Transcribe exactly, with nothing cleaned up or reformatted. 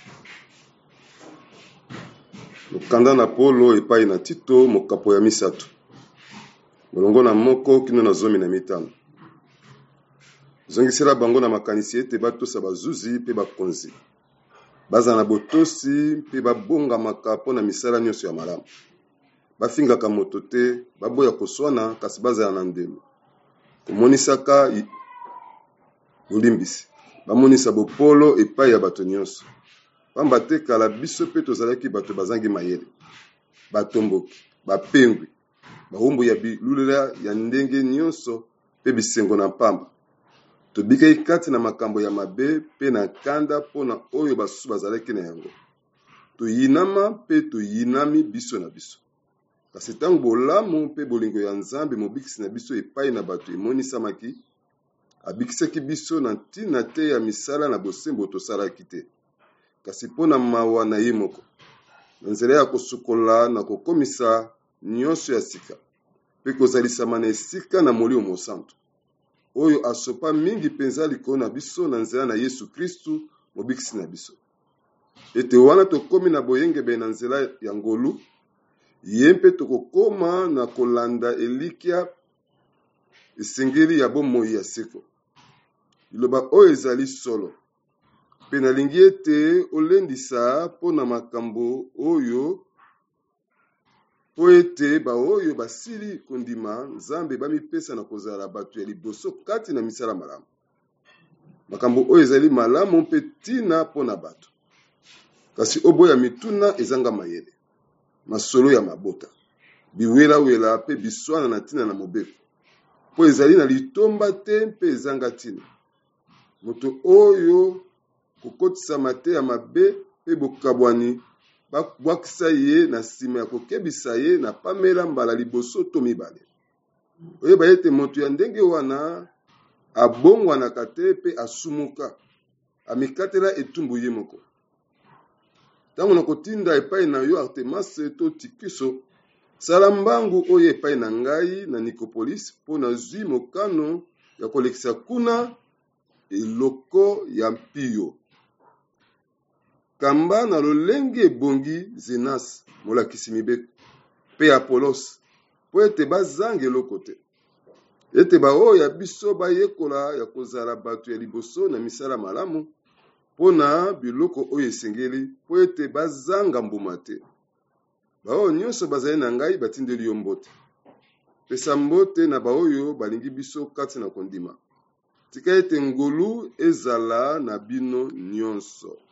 Kanda na polo epai na Tito mokapo ya misato. Molongo na moko kino na zomi na mitano. Zongisela bango na makanisi ete batosa bazuzi pe bakonzi. Baza na botosi pe babonga makapo na misala nyonso ya malamu. Bafingaka moto te, baboya koswana kasi baza na ndelo. Komonisaka bolimbisi. Bamonisa bopolo epai ya bato nyonso. Pamba te kala biso pe tozalaki bato bazangi mayele. Batomboki, bapengwi, bahumbu ya bilulela ya ndenge nyonso pe bisengo na pamba. Tobika kati na makambo ya mabe pe na kanda pona oyo basusu bazalaki na yango. Toyinama pe toyinami biso na biso. Kasi tango bolamu pe bolingo ya Nzambe mobikisi na biso epai na bato emonisamaki, abikisaki biso na ntina te ya misala na bosembo tosalaki te. Kasi pona mawa na ye moko. Na nzela ya kosukola na kokomisa nyonso ya sika. Pe kozalisama na esika na molimo mosantu. Oyo asopa mingi penza likolo na biso na nzela na Yesu Kristu mobikisi na biso. Ete wana tokomi na boyengebe na nzela ya ngolu, ye mpe tokokoma na kolanda elikia esengeli ya bomoi ya seko. Iloba oyo ezali solo. Pe nalingi ete olendisa po na makambo oyo po ete ba oyo basili kondima Nzambe bamipesa na kozala bato ya liboso kati na misala malamu. Makambo oyo ezali malamu mpe tina po na bato. Kasi oboya mituna ezanga mayele. Masolo ya mabota. Biwela wela pe biswana na tina na mobeko. Po ezali na litomba te mpe ezanga tina. Moto oyo kokotisa mate ya mabe pe bokabwani bakisa ye na sima ya kokebisa ye na pamela mbala liboso to mibale. Oyeba ete moto ya ndenge wana abongwanaka te pe asumuka. Amikatela etumbu ye moko. Tango na kotinda epai na yo Artemas to Tikiso, sala mbangu oyo epai na ngai na Nikopolis po na zwi mokano ya kolekisa kuna eloko ya mpio. Kamba na lolenge ebongi Zenas molakisi mibeko pe Apolos po ete bazange eloko te. Ete ba oyo ya biso bayekola ya kozala bato ya liboso na misala malamu pona biloko oyo esengeli po ete bazanga mbuma te. Ba oyo nyonso bazali na ngai batindeli yo mbote. Pesa mbote na ba oyo balingi biso kati na kondima. Tika ete ngolu ezala na bino nyonso.